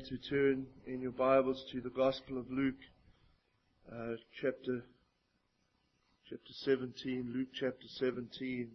to turn in your Bibles to the Gospel of Luke, chapter 17, Luke chapter 17.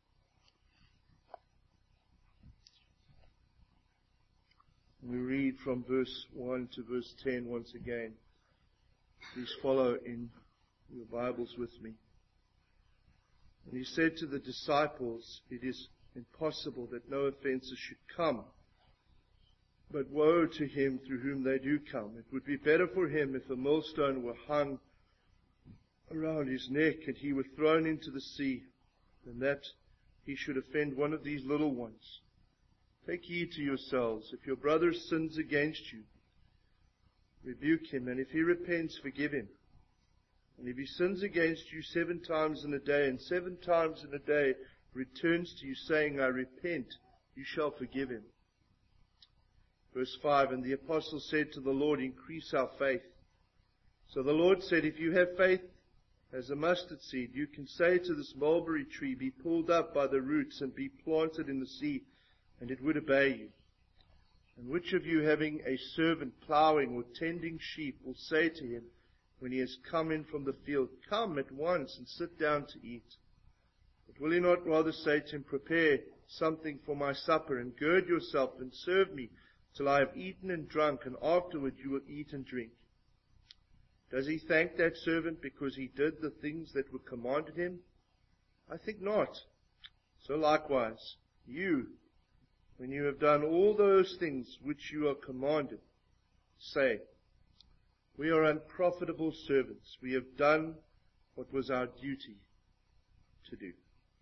We read from verse 1 to verse 10 once again. Please follow in your Bibles with me. And he said to the disciples, "It is impossible that no offenses should come. But woe to him through whom they do come. It would be better for him if a millstone were hung around his neck and he were thrown into the sea, than that he should offend one of these little ones. Take heed to yourselves. If your brother sins against you, rebuke him, and if he repents, forgive him. And if he sins against you 7 times in a day, and 7 times in a day returns to you saying, 'I repent,' you shall forgive him." Verse 5, "And the apostle said to the Lord, 'Increase our faith.' So the Lord said, 'If you have faith as a mustard seed, you can say to this mulberry tree, be pulled up by the roots and be planted in the sea, and it would obey you. And which of you, having a servant plowing or tending sheep, will say to him, when he has come in from the field, 'Come at once and sit down to eat'? But will he not rather say to him, 'Prepare something for my supper, and gird yourself and serve me till I have eaten and drunk, and afterward you will eat and drink'? Does he thank that servant because he did the things that were commanded him? I think not. So likewise, you, when you have done all those things which you are commanded, say, 'We are unprofitable servants. We have done what was our duty to do.'"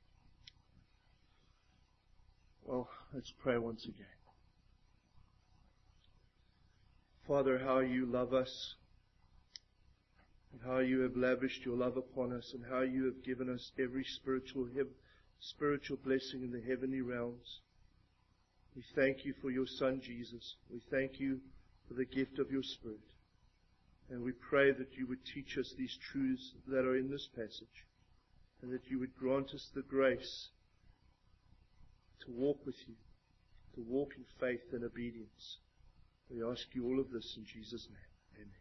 Well, let's pray once again. Father, how you love us, and how you have lavished your love upon us, and how you have given us every spiritual blessing in the heavenly realms. We thank you for your Son, Jesus. We thank you for the gift of your Spirit. And we pray that you would teach us these truths that are in this passage, and that you would grant us the grace to walk with you, to walk in faith and obedience. We ask you all of this in Jesus' name. Amen.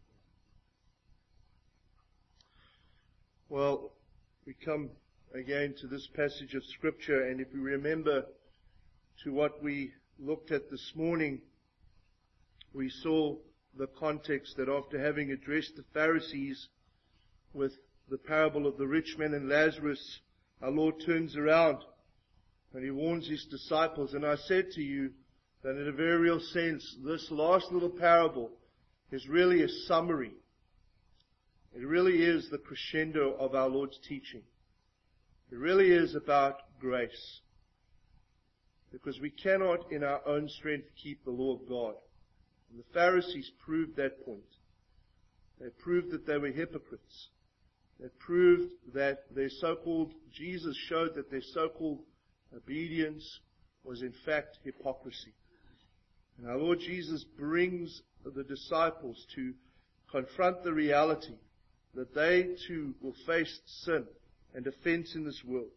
Well, we come again to this passage of Scripture, and if we remember to what we looked at this morning, we saw the context that after having addressed the Pharisees with the parable of the rich man and Lazarus, our Lord turns around and he warns his disciples. And I said to you that in a very real sense, this last little parable is really a summary. It really is the crescendo of our Lord's teaching. It really is about grace. Because we cannot in our own strength keep the law of God. And the Pharisees proved that point. They proved that they were hypocrites. They proved that Jesus showed that their so-called obedience was in fact hypocrisy. And our Lord Jesus brings the disciples to confront the reality that they too will face sin and offense in this world.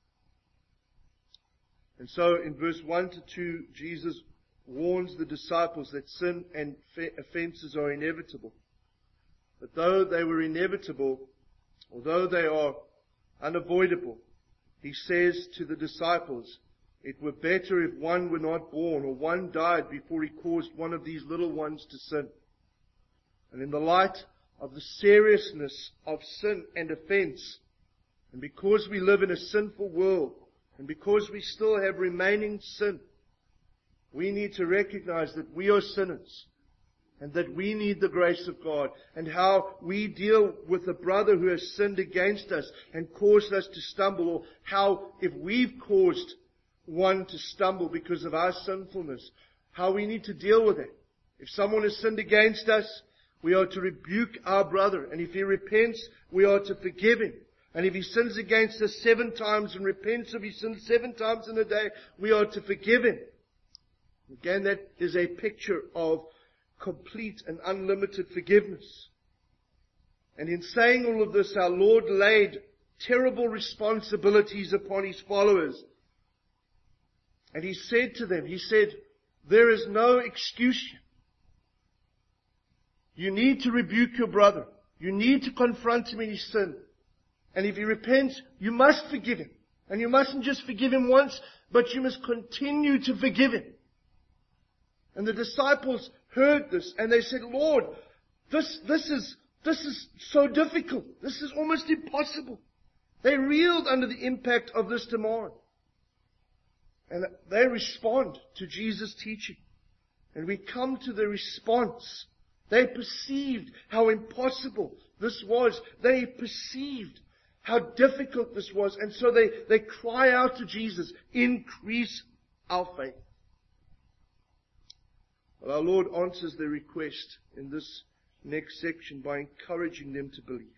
And so in verse 1 to 2, Jesus warns the disciples that sin and offenses are inevitable. But though they were inevitable, although they are unavoidable, he says to the disciples, it were better if one were not born or one died before he caused one of these little ones to sin. And in the light of the seriousness of sin and offense, and because we live in a sinful world, and because we still have remaining sin, we need to recognize that we are sinners, and that we need the grace of God, and how we deal with a brother who has sinned against us and caused us to stumble, or how if we've caused one to stumble because of our sinfulness, how we need to deal with it. If someone has sinned against us, we are to rebuke our brother, and if he repents, we are to forgive him. And if he sins against us 7 times and repents of his sins 7 times in a day, we are to forgive him. Again, that is a picture of complete and unlimited forgiveness. And in saying all of this, our Lord laid terrible responsibilities upon his followers. And he said to them, there is no excuse. You need to rebuke your brother. You need to confront him in his sin. And if he repents, you must forgive him. And you mustn't just forgive him once, but you must continue to forgive him. And the disciples heard this and they said, Lord, this is so difficult. This is almost impossible. They reeled under the impact of this demand. And they respond to Jesus' teaching. And we come to the response. They perceived how impossible this was. They perceived how difficult this was. And so they cry out to Jesus, increase our faith. Well, our Lord answers their request in this next section by encouraging them to believe.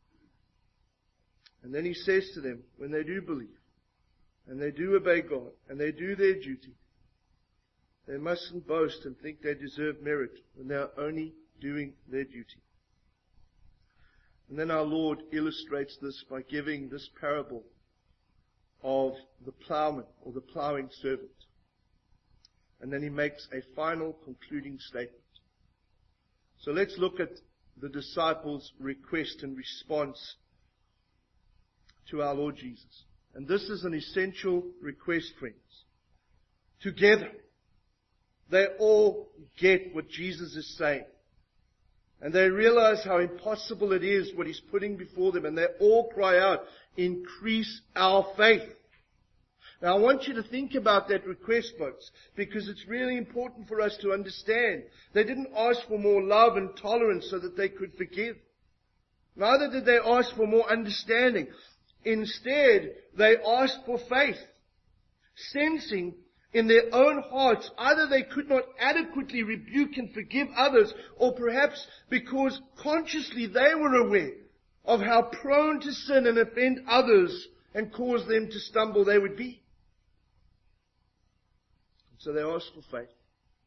And then He says to them, when they do believe, and they do obey God, and they do their duty, they mustn't boast and think they deserve merit when they are only doing their duty. And then our Lord illustrates this by giving this parable of the plowman or the plowing servant. And then He makes a final concluding statement. So let's look at the disciples' request and response to our Lord Jesus. And this is an essential request, friends. Together, they all get what Jesus is saying. And they realize how impossible it is what He's putting before them. And they all cry out, increase our faith. Now I want you to think about that request, folks, because it's really important for us to understand. They didn't ask for more love and tolerance so that they could forgive. Neither did they ask for more understanding. Instead, they asked for faith, sensing in their own hearts either they could not adequately rebuke and forgive others, or perhaps because consciously they were aware of how prone to sin and offend others and cause them to stumble they would be. So they asked for faith.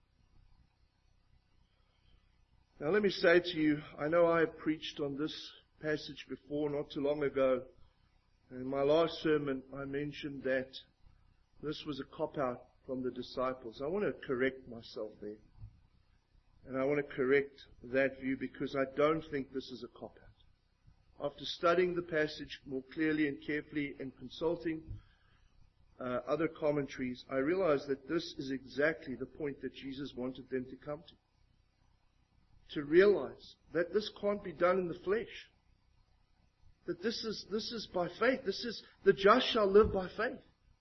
Now let me say to you, I know I have preached on this passage before, not too long ago. In my last sermon, I mentioned that this was a cop-out from the disciples. I want to correct myself there. And I want to correct that view because I don't think this is a cop-out. After studying the passage more clearly and carefully and consulting other commentaries, I realized that this is exactly the point that Jesus wanted them to come to. To realize that this can't be done in the flesh. That this is by faith. This is the just shall live by faith.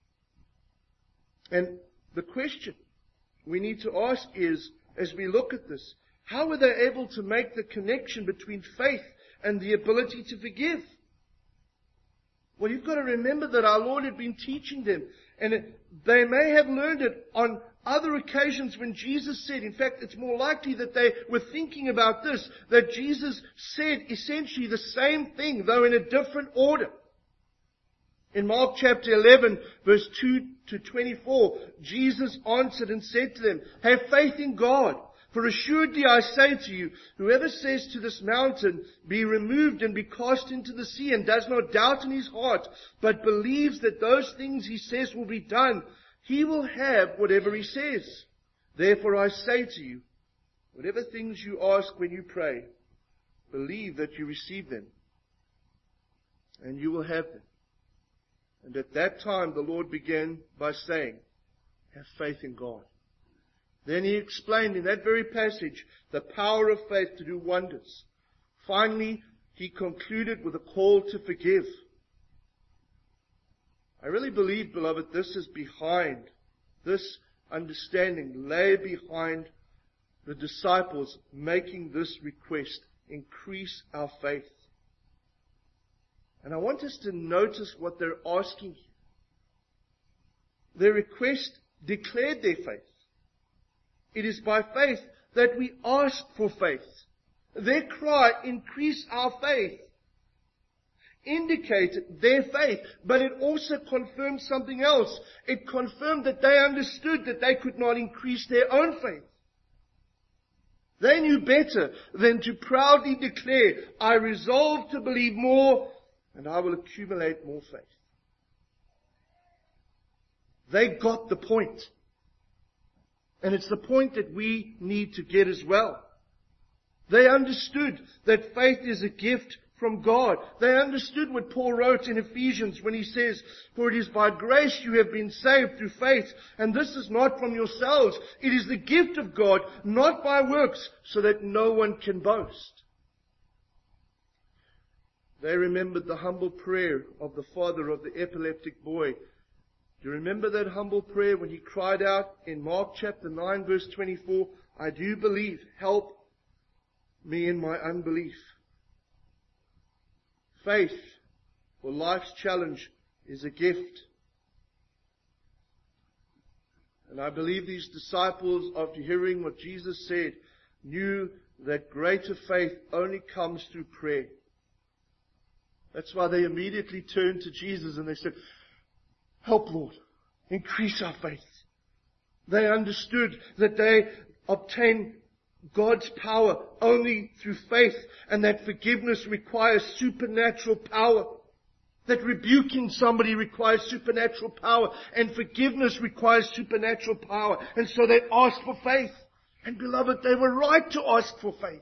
And the question we need to ask is, as we look at this, how were they able to make the connection between faith and the ability to forgive? Well, you've got to remember that our Lord had been teaching them, and they may have learned it on other occasions when Jesus said, in fact, it's more likely that they were thinking about this, that Jesus said essentially the same thing, though in a different order. In Mark chapter 11, verse 2 to 24, Jesus answered and said to them, have faith in God. For assuredly I say to you, whoever says to this mountain, be removed and be cast into the sea, and does not doubt in his heart, but believes that those things he says will be done, he will have whatever he says. Therefore I say to you, whatever things you ask when you pray, believe that you receive them, and you will have them. And at that time the Lord began by saying, have faith in God. Then He explained in that very passage the power of faith to do wonders. Finally, He concluded with a call to forgive. I really believe, beloved, this is behind, this understanding lay behind the disciples making this request, increase our faith. And I want us to notice what they're asking here. Their request declared their faith. It is by faith that we ask for faith. Their cry, increase our faith, indicated their faith, but it also confirmed something else. It confirmed that they understood that they could not increase their own faith. They knew better than to proudly declare, I resolve to believe more and I will accumulate more faith. They got the point. And it's the point that we need to get as well. They understood that faith is a gift from God. They understood what Paul wrote in Ephesians when he says, "For it is by grace you have been saved through faith, and this is not from yourselves. It is the gift of God, not by works, so that no one can boast." They remembered the humble prayer of the father of the epileptic boy. Do you remember that humble prayer when he cried out in Mark chapter 9 verse 24, "I do believe, help me in my unbelief"? Faith for life's challenge is a gift. And I believe these disciples, after hearing what Jesus said, knew that greater faith only comes through prayer. That's why they immediately turned to Jesus and they said, "Help, Lord, increase our faith." They understood that they obtain God's power only through faith, and that forgiveness requires supernatural power. That rebuking somebody requires supernatural power, and forgiveness requires supernatural power. And so they asked for faith. And beloved, they were right to ask for faith.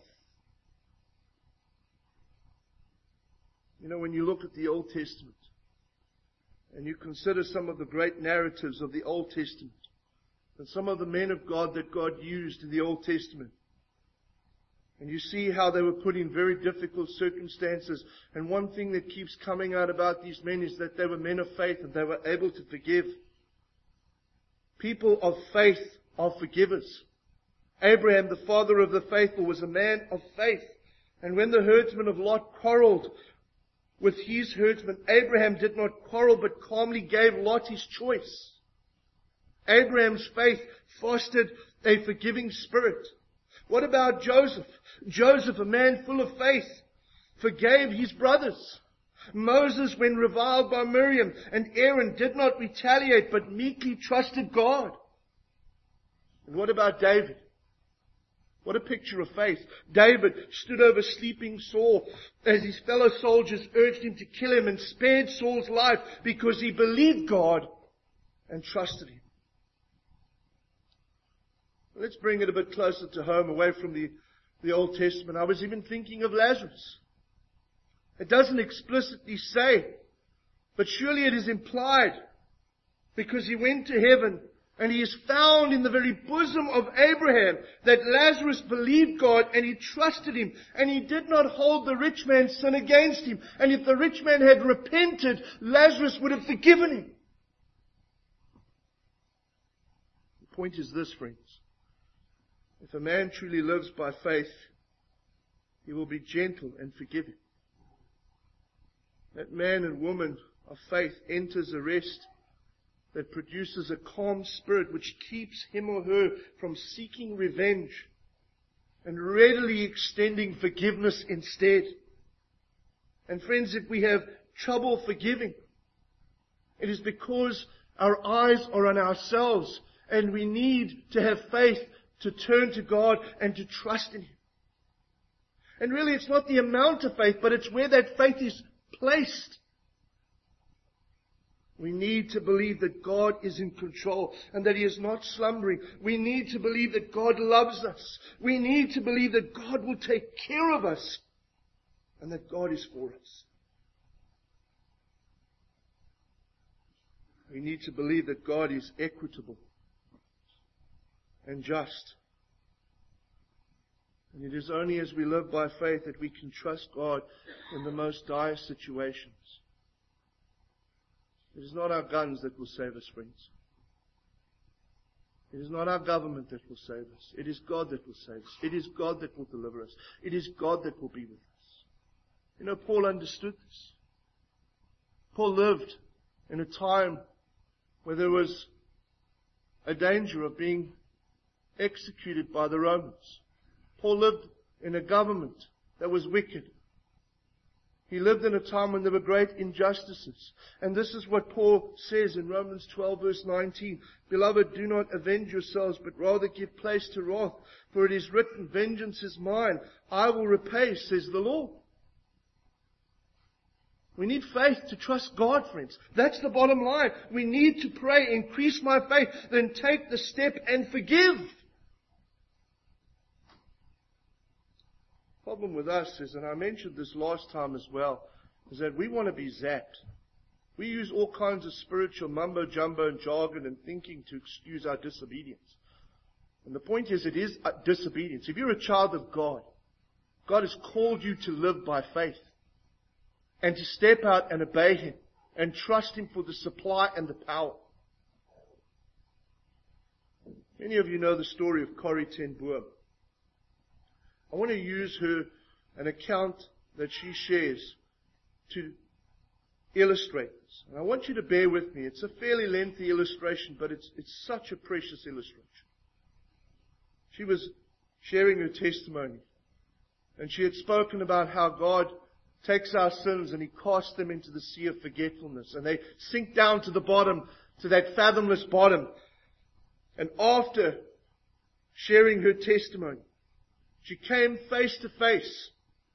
You know, when you look at the Old Testament, and you consider some of the great narratives of the Old Testament, and some of the men of God that God used in the Old Testament, and you see how they were put in very difficult circumstances. And one thing that keeps coming out about these men is that they were men of faith and they were able to forgive. People of faith are forgivers. Abraham, the father of the faithful, was a man of faith. And when the herdsmen of Lot quarreled with his herdsmen, Abraham did not quarrel but calmly gave Lot his choice. Abraham's faith fostered a forgiving spirit. What about Joseph? Joseph, a man full of faith, forgave his brothers. Moses, when reviled by Miriam and Aaron, did not retaliate but meekly trusted God. And what about David? What a picture of faith. David stood over sleeping Saul as his fellow soldiers urged him to kill him, and spared Saul's life because he believed God and trusted him. Let's bring it a bit closer to home, away from the Old Testament. I was even thinking of Lazarus. It doesn't explicitly say, but surely it is implied, because he went to heaven and he is found in the very bosom of Abraham, that Lazarus believed God and he trusted him, and he did not hold the rich man's sin against him. And if the rich man had repented, Lazarus would have forgiven him. The point is this, friends. If a man truly lives by faith, he will be gentle and forgiving. That man and woman of faith enters a rest that produces a calm spirit which keeps him or her from seeking revenge and readily extending forgiveness instead. And friends, if we have trouble forgiving, it is because our eyes are on ourselves, and we need to have faith to turn to God and to trust in Him. And really, it's not the amount of faith, but it's where that faith is placed. We need to believe that God is in control and that He is not slumbering. We need to believe that God loves us. We need to believe that God will take care of us and that God is for us. We need to believe that God is equitable and just. And it is only as we live by faith that we can trust God in the most dire situations. It is not our guns that will save us, friends. It is not our government that will save us. It is God that will save us. It is God that will deliver us. It is God that will be with us. You know, Paul understood this. Paul lived in a time where there was a danger of being executed by the Romans. Paul lived in a government that was wicked. He lived in a time when there were great injustices. And this is what Paul says in Romans 12 verse 19. Beloved, do not avenge yourselves, but rather give place to wrath. For it is written, vengeance is mine, I will repay, says the Lord. We need faith to trust God, friends. That's the bottom line. We need to pray, increase my faith, then take the step and forgive. problem with us is, and I mentioned this last time as well, is that we want to be zapped. We use all kinds of spiritual mumbo-jumbo and jargon and thinking to excuse our disobedience. And the point is, it is disobedience. If you're a child of God, God has called you to live by faith and to step out and obey Him and trust Him for the supply and the power. Many of you know the story of Corrie ten Boom. I want to use an account that she shares to illustrate this. And I want you to bear with me. It's a fairly lengthy illustration, but it's such a precious illustration. She was sharing her testimony. And she had spoken about how God takes our sins and He casts them into the sea of forgetfulness. And they sink down to the bottom, to that fathomless bottom. And after sharing her testimony, she came face to face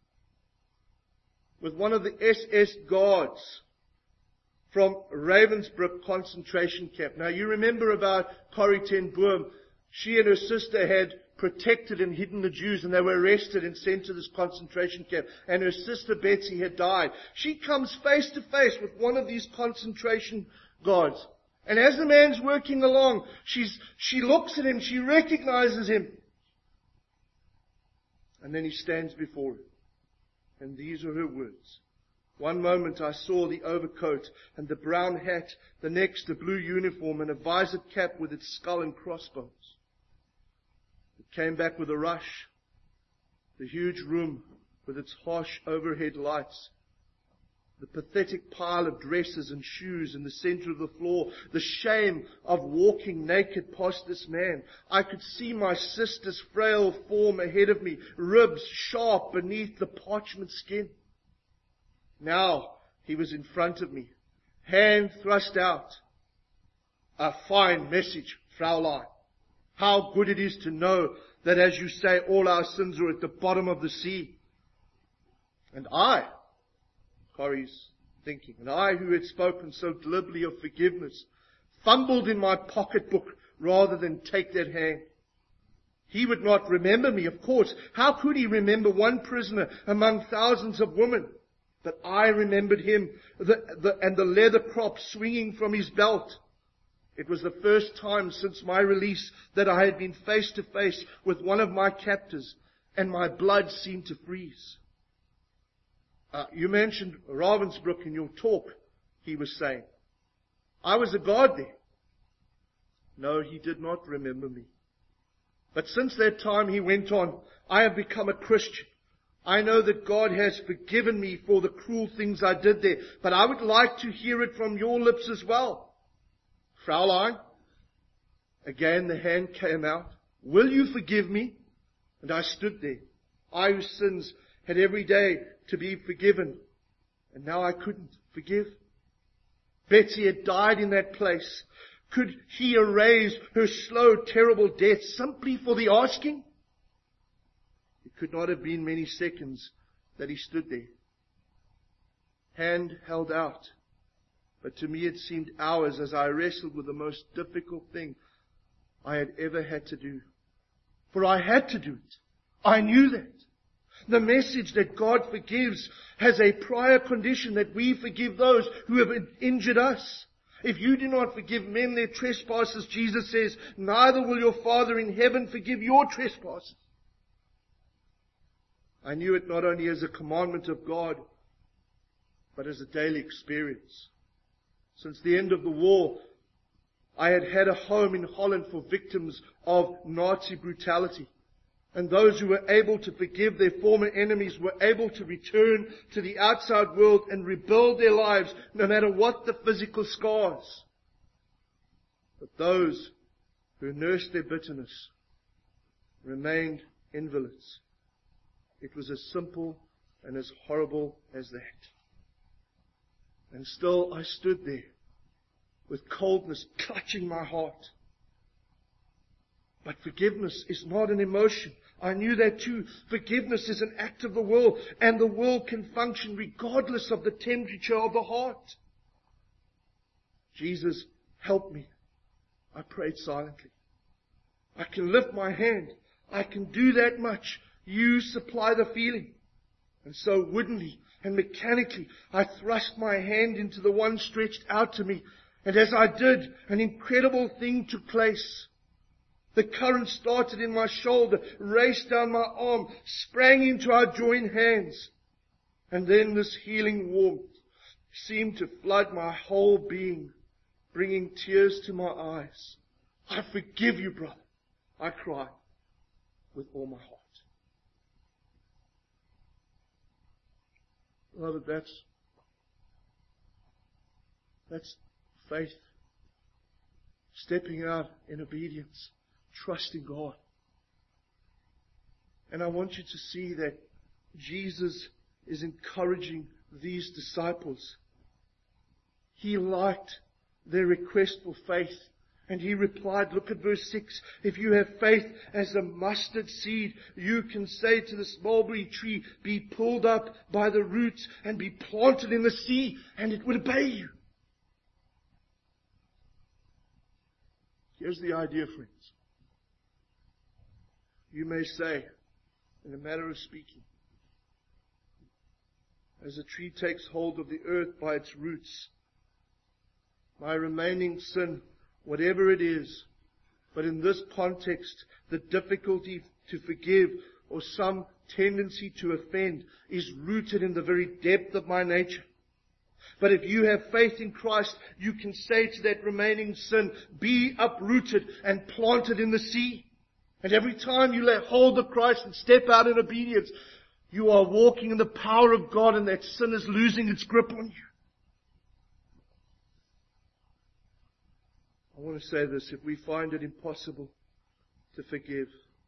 with one of the SS guards from Ravensbrück concentration camp. Now you remember about Corrie ten Boom. She and her sister had protected and hidden the Jews, and they were arrested and sent to this concentration camp. And her sister Betsy had died. She comes face to face with one of these concentration guards. And as the man's working along, she looks at him, she recognizes him. And then he stands before her. And these are her words. One moment I saw the overcoat and the brown hat, the next a blue uniform and a visored cap with its skull and crossbones. It came back with a rush. The huge room with its harsh overhead lights. The pathetic pile of dresses and shoes in the center of the floor. The shame of walking naked past this man. I could see my sister's frail form ahead of me, ribs sharp beneath the parchment skin. Now he was in front of me, hand thrust out. A fine message, Fraulein. How good it is to know that, as you say, all our sins are at the bottom of the sea. And I, Corrie's thinking, and I who had spoken so glibly of forgiveness, fumbled in my pocketbook rather than take that hand. He would not remember me, of course. How could he remember one prisoner among thousands of women? But I remembered him, and the leather crop swinging from his belt. It was the first time since my release that I had been face to face with one of my captors, and my blood seemed to freeze. You mentioned Ravensbrück in your talk, he was saying. I was a guard there. No, he did not remember me. But since that time, he went on, I have become a Christian. I know that God has forgiven me for the cruel things I did there, but I would like to hear it from your lips as well. Fraulein, again the hand came out. Will you forgive me? And I stood there. I whose sins had every day to be forgiven. And now I couldn't forgive. Betsy had died in that place. Could he erase her slow, terrible death simply for the asking? It could not have been many seconds that he stood there. Hand held out. But to me it seemed hours as I wrestled with the most difficult thing I had ever had to do. For I had to do it. I knew that. The message that God forgives has a prior condition that we forgive those who have injured us. If you do not forgive men their trespasses, Jesus says, neither will your Father in heaven forgive your trespasses. I knew it not only as a commandment of God, but as a daily experience. Since the end of the war, I had had a home in Holland for victims of Nazi brutality. And those who were able to forgive their former enemies were able to return to the outside world and rebuild their lives, no matter what the physical scars. But those who nursed their bitterness remained invalids. It was as simple and as horrible as that. And still I stood there with coldness clutching my heart. But forgiveness is not an emotion. I knew that too. Forgiveness is an act of the will, and the will can function regardless of the temperature of the heart. Jesus, help me. I prayed silently. I can lift my hand. I can do that much. You supply the feeling. And so woodenly and mechanically, I thrust my hand into the one stretched out to me. And as I did, an incredible thing took place. The current started in my shoulder, raced down my arm, sprang into our joined hands. And then this healing warmth seemed to flood my whole being, bringing tears to my eyes. I forgive you, brother, I cried with all my heart. Beloved, that's faith. Stepping out in obedience, trusting God. And I want you to see that Jesus is encouraging these disciples. He liked their request for faith. And he replied, look at verse 6, if you have faith as a mustard seed, you can say to this mulberry tree, be pulled up by the roots and be planted in the sea, and it would obey you. Here's the idea, friends. You may say, in a manner of speaking, as a tree takes hold of the earth by its roots, my remaining sin, whatever it is, but in this context, the difficulty to forgive or some tendency to offend is rooted in the very depth of my nature. But if you have faith in Christ, you can say to that remaining sin, be uprooted and planted in the sea. And every time you lay hold of Christ and step out in obedience, you are walking in the power of God, and that sin is losing its grip on you. I want to say this, if we find it impossible to forgive,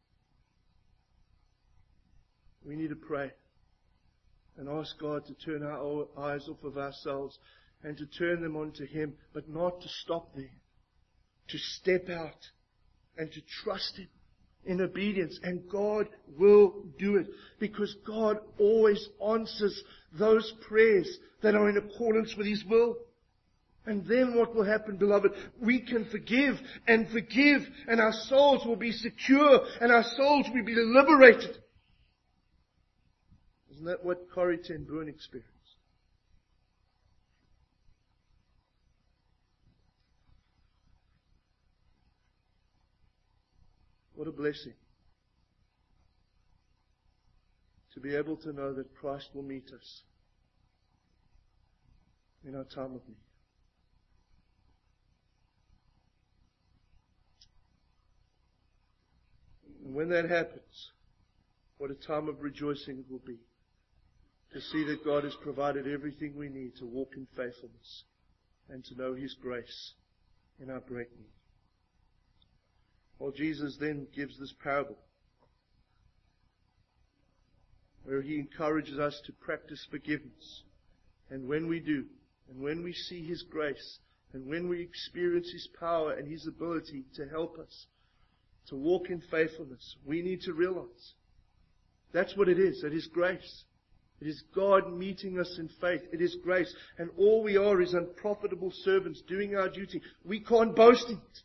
we need to pray and ask God to turn our eyes off of ourselves and to turn them onto Him, but not to stop there, to step out and to trust Him in obedience. And God will do it, because God always answers those prayers that are in accordance with His will. And then what will happen, beloved? We can forgive, and our souls will be secure, and our souls will be liberated. Isn't that what Corrie ten Boom experienced? What a blessing to be able to know that Christ will meet us in our time of need. And when that happens, what a time of rejoicing it will be to see that God has provided everything we need to walk in faithfulness and to know His grace in our great need. Well, Jesus then gives this parable where He encourages us to practice forgiveness. And when we do, and when we see His grace, and when we experience His power and His ability to help us to walk in faithfulness, we need to realize that's what it is. It is grace. It is God meeting us in faith. It is grace. And all we are is unprofitable servants doing our duty. We can't boast in it.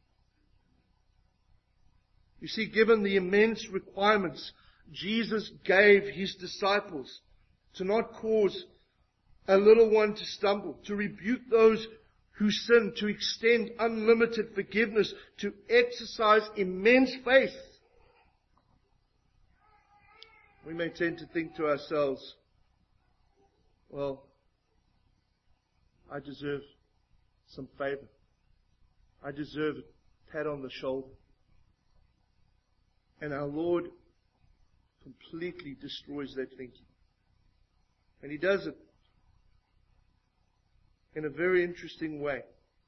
You see, given the immense requirements Jesus gave His disciples to not cause a little one to stumble, to rebuke those who sin, to extend unlimited forgiveness, to exercise immense faith, we may tend to think to ourselves, well, I deserve some favor. I deserve a pat on the shoulder. And our Lord completely destroys that thinking. And He does it in a very interesting way.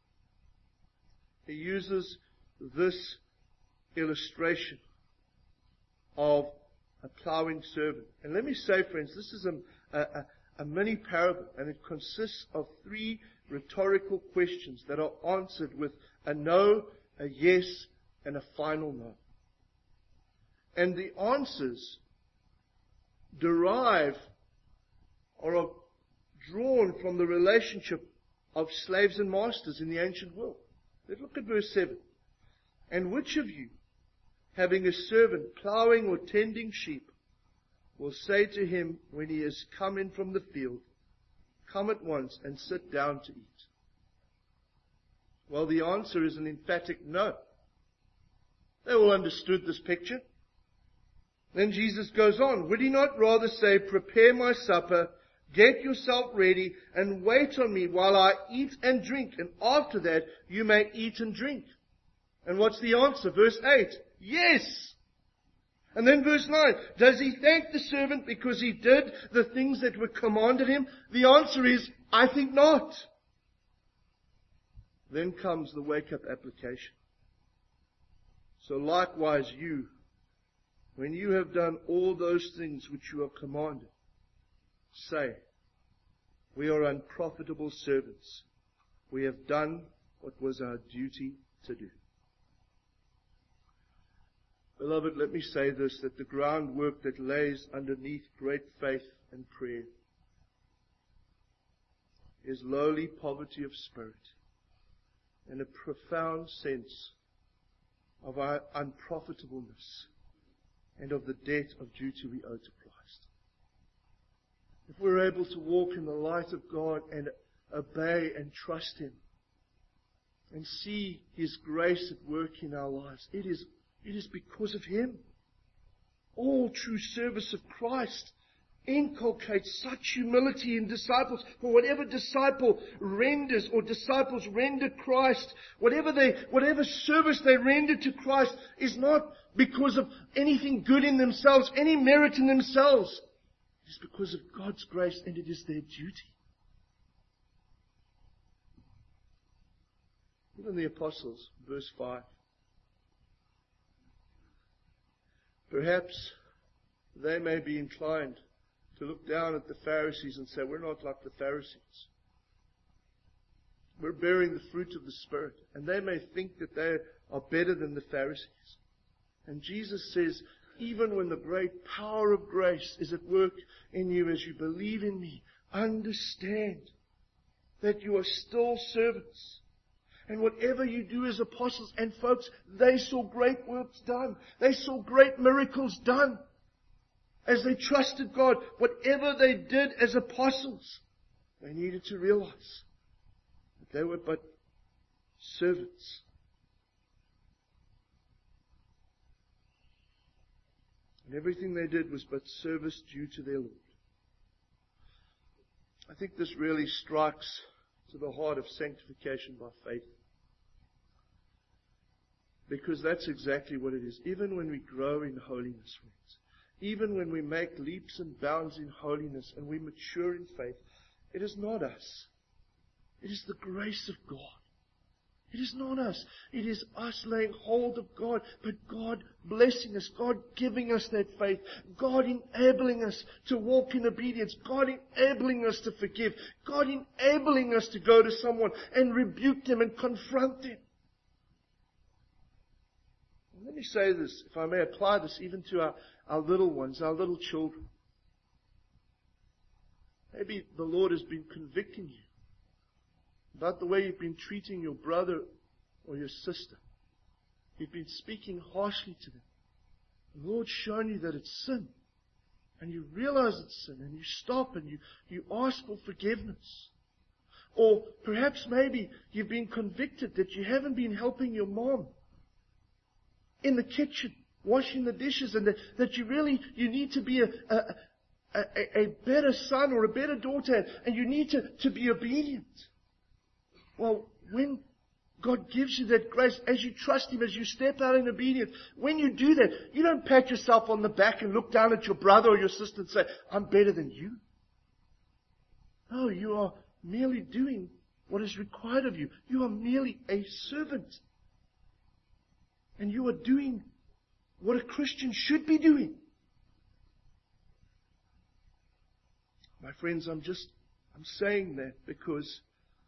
He uses this illustration of a plowing servant. And let me say, friends, this is a mini parable, and it consists of 3 rhetorical questions that are answered with a no, a yes, and a final no. And the answers derive or are drawn from the relationship of slaves and masters in the ancient world. Let's look at verse 7. And which of you, having a servant plowing or tending sheep, will say to him when he has come in from the field, "Come at once and sit down to eat"? Well, the answer is an emphatic no. They all understood this picture. Then Jesus goes on, "Would he not rather say, 'Prepare my supper, get yourself ready, and wait on me while I eat and drink, and after that you may eat and drink'?" And what's the answer? Verse 8, yes. And then verse 9, does he thank the servant because he did the things that were commanded him? The answer is, I think not. Then comes the wake-up application. So likewise you, when you have done all those things which you are commanded, say, "We are unprofitable servants. We have done what was our duty to do." Beloved, let me say this, that the groundwork that lays underneath great faith and prayer is lowly poverty of spirit and a profound sense of our unprofitableness and of the debt of duty we owe to Christ. If we're able to walk in the light of God and obey and trust Him and see His grace at work in our lives, it is because of Him. All true service of Christ inculcates such humility in disciples. For whatever disciple renders or disciples render Christ, whatever service they render to Christ is not because of anything good in themselves, any merit in themselves. It is because of God's grace, and it is their duty. Even the apostles, verse 5. Perhaps they may be inclined to look down at the Pharisees and say, "We're not like the Pharisees. We're bearing the fruit of the Spirit." And they may think that they are better than the Pharisees. And Jesus says, even when the great power of grace is at work in you as you believe in me, understand that you are still servants. And whatever you do as apostles, and folks, they saw great works done. They saw great miracles done. As they trusted God, whatever they did as apostles, they needed to realize that they were but servants. And everything they did was but service due to their Lord. I think this really strikes to the heart of sanctification by faith. Because that's exactly what it is. Even when we grow in holiness, friends, even when we make leaps and bounds in holiness and we mature in faith, it is not us. It is the grace of God. It is not us. It is us laying hold of God, but God blessing us, God giving us that faith, God enabling us to walk in obedience, God enabling us to forgive, God enabling us to go to someone and rebuke them and confront them. Let me say this, if I may apply this even to our little ones, our little children. Maybe the Lord has been convicting you about the way you've been treating your brother or your sister. You've been speaking harshly to them. The Lord's shown you that it's sin. And you realize it's sin. And you stop and you ask for forgiveness. Or perhaps maybe you've been convicted that you haven't been helping your mom in the kitchen, washing the dishes, and that you need to be a better son or a better daughter, and you need to be obedient. Well, when God gives you that grace, as you trust Him, as you step out in obedience, when you do that, you don't pat yourself on the back and look down at your brother or your sister and say, "I'm better than you." No, you are merely doing what is required of you. You are merely a servant. And you are doing what a Christian should be doing. My friends, I'm saying that because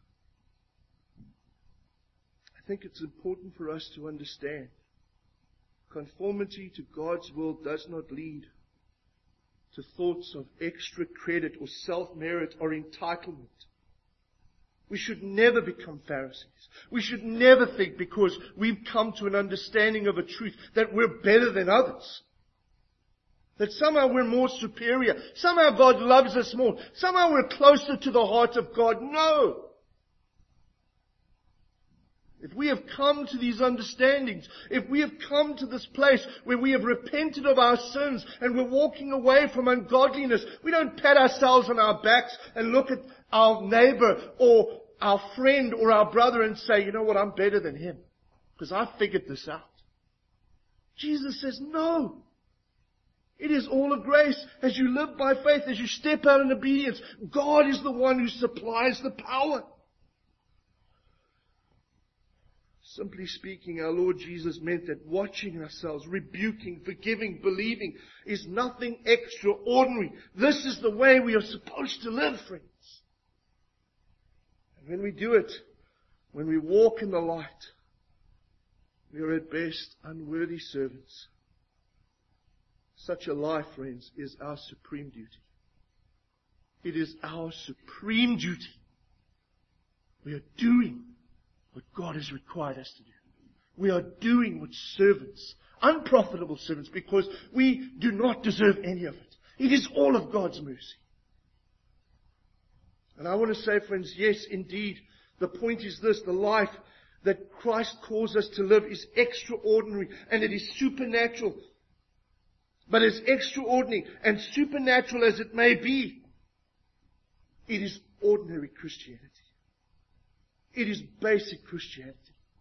I think it's important for us to understand conformity to God's will does not lead to thoughts of extra credit or self-merit or entitlement. We should never become Pharisees. We should never think because we've come to an understanding of a truth that we're better than others. That somehow we're more superior. Somehow God loves us more. Somehow we're closer to the heart of God. No! If we have come to these understandings, if we have come to this place where we have repented of our sins and we're walking away from ungodliness, we don't pat ourselves on our backs and look at our neighbor or our friend or our brother and say, you know what, I'm better than him because I figured this out. Jesus says, no. It is all of grace. As you live by faith, as you step out in obedience, God is the one who supplies the power. Simply speaking, our Lord Jesus meant that watching ourselves, rebuking, forgiving, believing is nothing extraordinary. This is the way we are supposed to live, friends. And when we do it, when we walk in the light, we are at best unworthy servants. Such a life, friends, is our supreme duty. It is our supreme duty. We are doing what God has required us to do. We are doing what servants, unprofitable servants, because we do not deserve any of it. It is all of God's mercy. And I want to say, friends, yes, indeed, the point is this: the life that Christ calls us to live is extraordinary and it is supernatural. But as extraordinary and supernatural as it may be, it is ordinary Christianity. It is basic Christianity.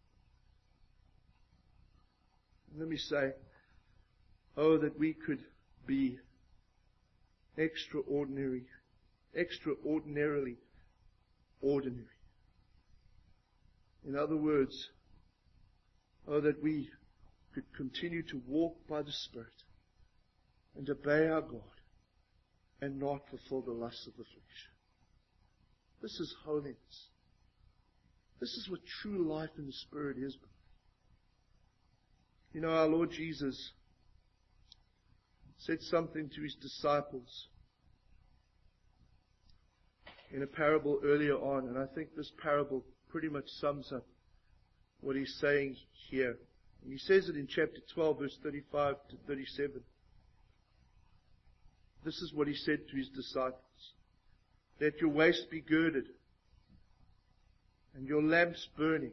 And let me say, oh, that we could be extraordinarily ordinary. In other words, oh, that we could continue to walk by the Spirit and obey our God and not fulfill the lusts of the flesh. This is holiness. This is what true life in the Spirit is. You know, our Lord Jesus said something to His disciples in a parable earlier on, and I think this parable pretty much sums up what He's saying here. And He says it in chapter 12, verse 35 to 37. This is what He said to His disciples: "Let your waist be girded, and your lamps burning.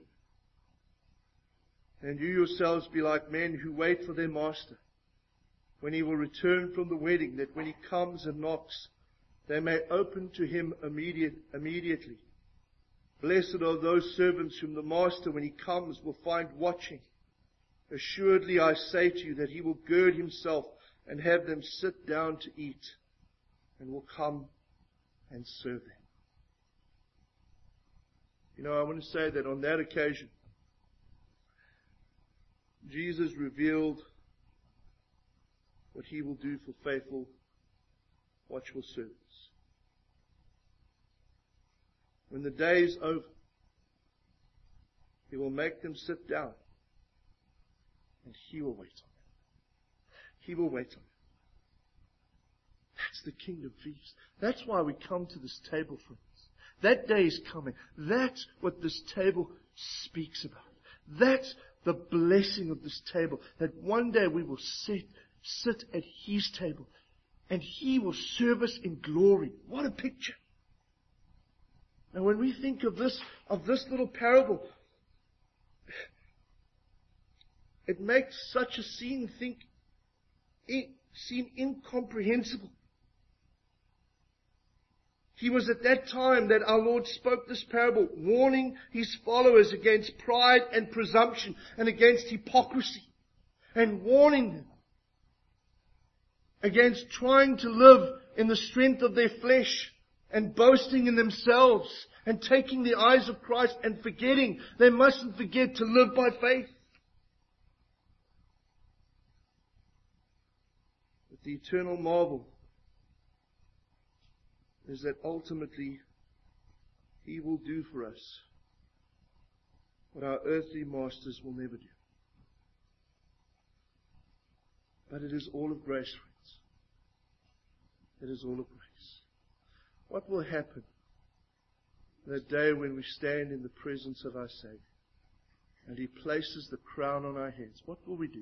And you yourselves be like men who wait for their master, when he will return from the wedding, that when he comes and knocks, they may open to him immediately. Blessed are those servants whom the master, when he comes, will find watching. Assuredly I say to you that he will gird himself and have them sit down to eat, and will come and serve them." You know, I want to say that on that occasion, Jesus revealed what He will do for faithful, watchful servants. When the day is over, He will make them sit down, and He will wait on them. He will wait on them. That's the kingdom feast. That's why we come to this table, friends. That day is coming. That's what this table speaks about. That's the blessing of this table. That one day we will sit at His table, and He will serve us in glory. What a picture. Now when we think of this little parable, it makes such a scene seem incomprehensible. He was at that time that our Lord spoke this parable, warning His followers against pride and presumption and against hypocrisy, and warning them against trying to live in the strength of their flesh and boasting in themselves and taking the eyes of Christ and forgetting. They mustn't forget to live by faith. But the eternal marvel is that ultimately He will do for us what our earthly masters will never do. But it is all of grace, friends. It is all of grace. What will happen The day when we stand in the presence of our Savior and He places the crown on our heads, what will we do?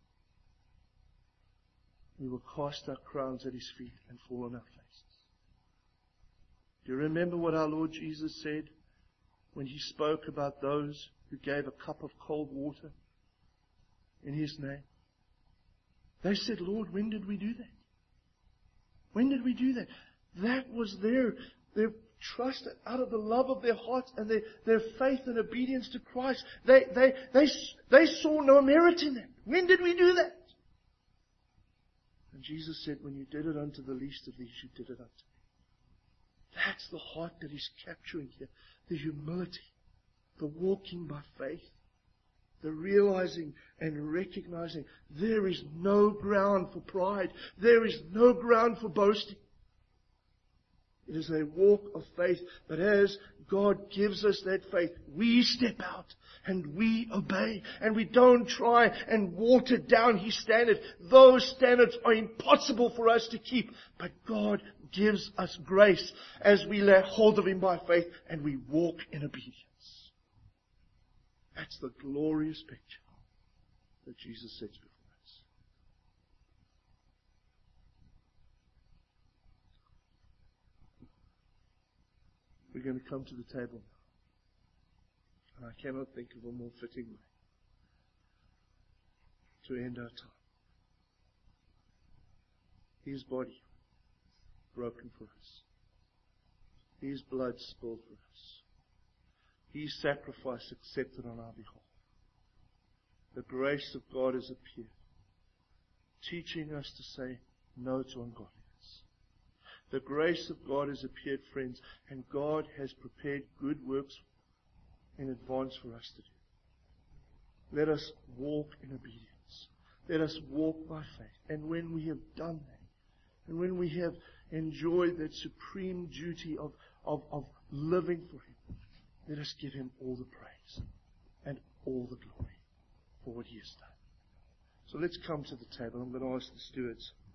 We will cast our crowns at His feet and fall on our faces. Do you remember what our Lord Jesus said when He spoke about those who gave a cup of cold water in His name? They said, Lord, when did we do that? When did we do that? That was their trust out of the love of their hearts and their faith and obedience to Christ. They saw no merit in that. When did we do that? And Jesus said, when you did it unto the least of these, you did it unto me. That's the heart that He's capturing here. The humility, the walking by faith, the realizing and recognizing there is no ground for pride. There is no ground for boasting. It is a walk of faith, but as God gives us that faith, we step out and we obey, and we don't try and water down His standard. Those standards are impossible for us to keep, but God gives us grace as we lay hold of Him by faith and we walk in obedience. That's the glorious picture that Jesus sets before us. We're going to come to the table now. And I cannot think of a more fitting way to end our time. His body broken for us. His blood spilled for us. His sacrifice accepted on our behalf. The grace of God has appeared, teaching us to say no to ungodliness. The grace of God has appeared, friends, and God has prepared good works in advance for us to do. Let us walk in obedience. Let us walk by faith. And when we have done that, and when we have enjoyed that supreme duty of living for Him, let us give Him all the praise and all the glory for what He has done. So let's come to the table. I'm going to ask the stewards